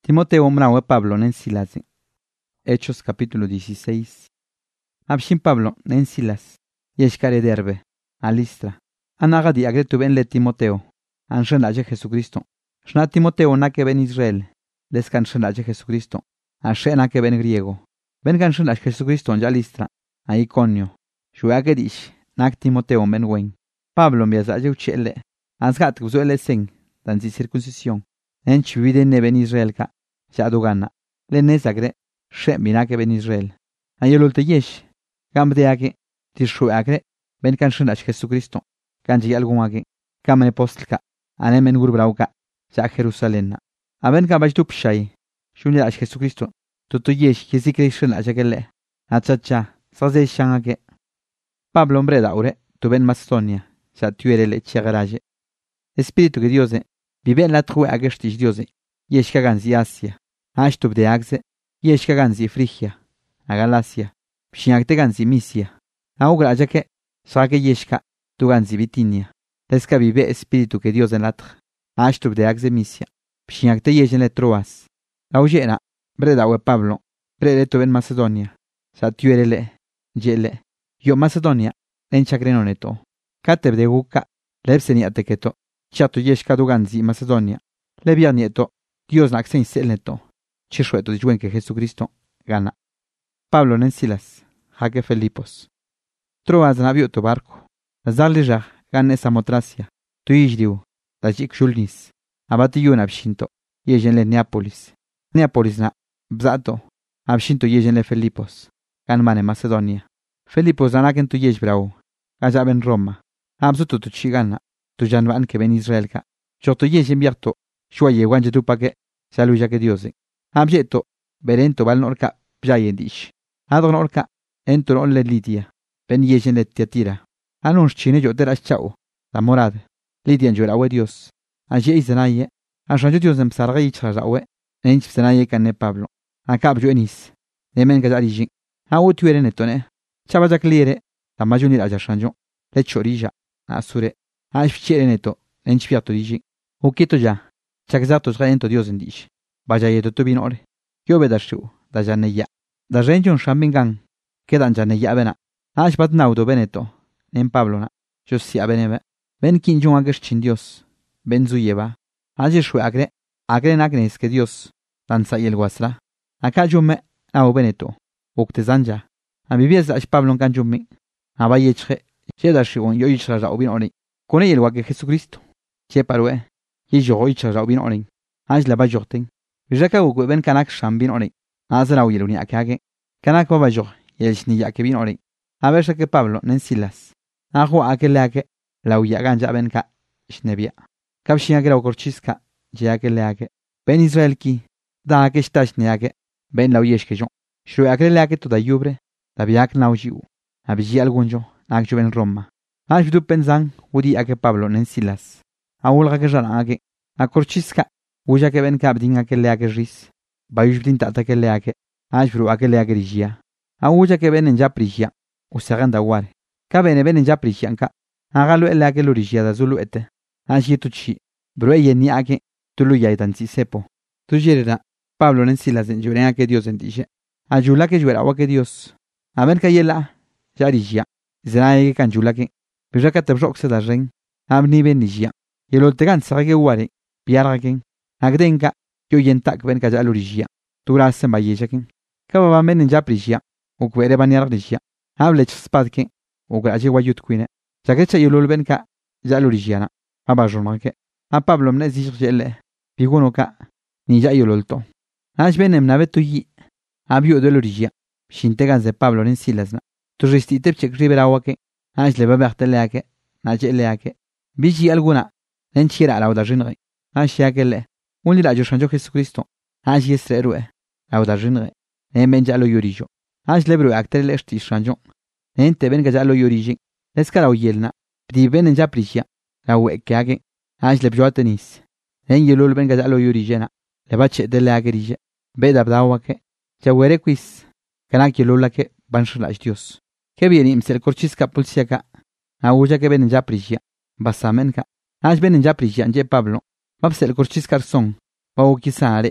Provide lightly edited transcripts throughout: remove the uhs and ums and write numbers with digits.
Timoteo mrawe Pablo nen Silas. Hechos capítulo 16. Abshin Pablo nen Silas. Yeshkare Derbe. A Listra. Anaga di agretu ben le Timoteo. Anshen laje Jesucristo. Shna Timoteo na que ben Israel. Descanshen laje Jesucristo. Ashe na que ben griego. Ben ganshen laje Jesucristo ya Listra. A Iconio. Shuage dish. Nak Timoteo ben wen. Pablo mbiazaje uchele. Azgat guzuele sing. Danzi circuncisión. En chivide ne ben Israel ka. Shadugana. Le nezagre. She minake ben Israel. Ayolul yesh. Gamdeake. Tishuagre. Ben ganshen laje Jesucristo. Kanji algungage. Kamene postlka. Anemen gurbrauka. Ja Jerusalén. Aben kabajtu pshay. Shunya laje Jesucristo. Tutu yesh yesikrishen laje gele. Achacha. Saze shangage. Pablo hombre daure. Tu ben Macedonia. Ya tuere le chagaraje. Espíritu que Dios vive en la true agestish Dios. Yeshka ganzi Asia. Ashtub de Agze. Yeshka ganzi Frigia. A Galacia. Pshiakte ganzi Misia. Augra que sake Yeshka. Tu ganzi Bitinia. Tesca vive espíritu que Dios en la tr. Ashtub de Agze Misia. Pshiakte Yeshen le Troas. Aujena. Bredawe Pablo. Brede tu ben Macedonia. Ya tuere le. Jele. Yo Macedonia. En chagrenoneto. Kateb de Guka. Lebseni ateketo. Chato Yeshka duganzi Macedonia. Lebia nieto. Dios naxen selneto. Chishueto de Juenque Jesucristo. Gana. Pablo nen Silas. Jaque Filipos. Troas navio tu barco. Zalija gan Samotracia. Tu ijdiu. Tajik Shulnis. Abatiyu abshinto. Yejen le Neapolis. Neapolis na. Bzato. Abshinto yejen le Filipos. Gan mane Macedonia. Filipos anaken tu yesh brau. Gajaben Roma. Abzutu tu chigana. Tu janvan que ben Israel ka. Choto yejen biarto. Shuaye wanje tu pake. Saluja que Dios. Abjeto. Berento val norka. Pjayendish. Adon norka. Entro on le Lidia. Ben yejen le Tiatira. Anunsh chine yo teras chao. La morad. Lidia njurawe Dios. Aje izanaye. Ashanjo Dios em sarga yichrawe. Nench zanaye kanne Pablo. Akab jo enis. Nemen gajariji. Awu tuere netone. Chabajak liere. La majunir ajashanjo. Le chorija. Asure. Ashchere neto. Nench piatoriji. Ukito ya. Chakzatos gaento Dios en dish. Vaya yeto tu binore. Yo bedashu. Da janeya. Da renjon shambingan. Quedan janeya bena. Ashbat naudo beneto. En Pablo na. Yo si abenebe. Ben kinjon ageshchin Dios. Ben zuyeba. Ajeshue agre. Agre nagnes que Dios. Danza y el guasra. Acá yo me. Au beneto. Uktezanja. A mi vies ash Pablo kanjumi. Abayechre. Chedashi yo ichra ra obinori. Con el guaque Jesucristo. Che parue. Y yo ichra ra obinori. Ash la bajorten. Jaka ugu ben kanak shambin ori. Azra uyeluni akage. Kanak babajor. Yelshni ya que bin ori. A ver que Pablo nen Silas. Ajo aquel ake. La uyaganja ben ka. Shnebia. Kapshin agra okorchiska. Ya que le ake. Ben Israel ki. Da ake shtash ne ake. Ben la uyesh jon. Shru akre le ake toda yubre. Da biak naujiu. Abiji algunjo. Nakju ben Roma. Ash du pensan. Udi ake Pablo nen Silas. Awul que jala ake. Akorchiska. Uja que ben kabdin aquel le ake ris. Bayush bdin tata que le ake. Ash bru aquel le ake rigia. Awuja que ben en ya prisia. Usagan da ware. Ka ben en ya prisianka. Agalo el ake lurigia da zulu ete. Ash yetuchi. Bru yeni ake. Tulu yaitansi sepo. Tu jerera. Pablo nen Silas en juren ake Dios en dice. Ayula que juera que Dios. A ver que yela. Ya rigia. Zeraye que canjula que. Pero que te broxe da ren. Abni ben rigia. Y el oltegan sabe que ware. Piarraken. Agdenka. Yo yentak ben que ya lurigia. Tu grasen bayejaken. Kaba ben en ya prisia. O cuere baniar rigia. Hable spadke. O graje wayut quine. Ya que chayulul ben ka. Ya lurigiana. Abajonake. A Pablo mne zirjele. Piguno ka. Ni ya yululto. Ash benem navetu yi. Abio de lurigia. Shintegan de Pablo en Silasna. Tu restite chek riberawake. Ash le baberteleake. Najeleake. Biji alguna. En chira la udajinre. Ash yakele. Un la Jesucristo Jesucristo. Ash yesrerue. La udajinre. En benjalo yurijo. Ash lebru actel esti shanjo. En te benga jalo yuriji. Escara uyelna. Di ben en japrisia. La wekage. Ash lebjo tenis. En yelul benga jalo yurijena. Le bache de la agrije. Beda bdawake. Chawere quiz. Kanak yelulake. Banshulash Dios. Que bien imsel corchisca pulsiaca. Auja que ben en japrisia. Basamenka. Ash ben en japrisia anje Pablo. Babsel corchiscar son. Bau kisare.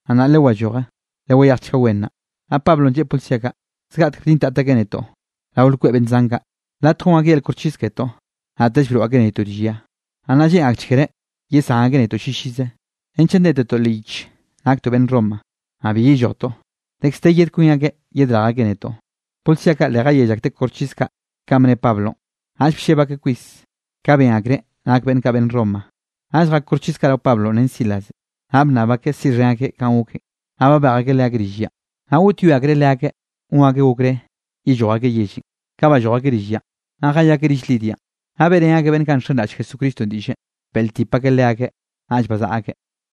Ana le wajoga, le wayachka wenna. A Pablo je pulsiaka, sgat krinta takeneto. La ulkwe benzanga, la tronga el kurchisketo. Atash bro ageneto dia. Ana je akchkere, yes ageneto shishize. Enchendete to lich, acto ben Roma. Abi joto. Texte yed kunyage yedra ageneto. Pulsiaka le gayejak kurchiska, kamne Pablo. Ash sheba ke quiz. Kaben agre, akben kaben Roma. Ash ga kurchiska la Pablo nensilas. Abna bake sirreake kauke. Aba bagake le agrija. Autu agre leake, uage ugre, y joage yeshi. Kaba joage rija. Aga ya lidia. Abere ake ben kanshondach Jesucristo dice. Pel tipa que leake, ash bazaake.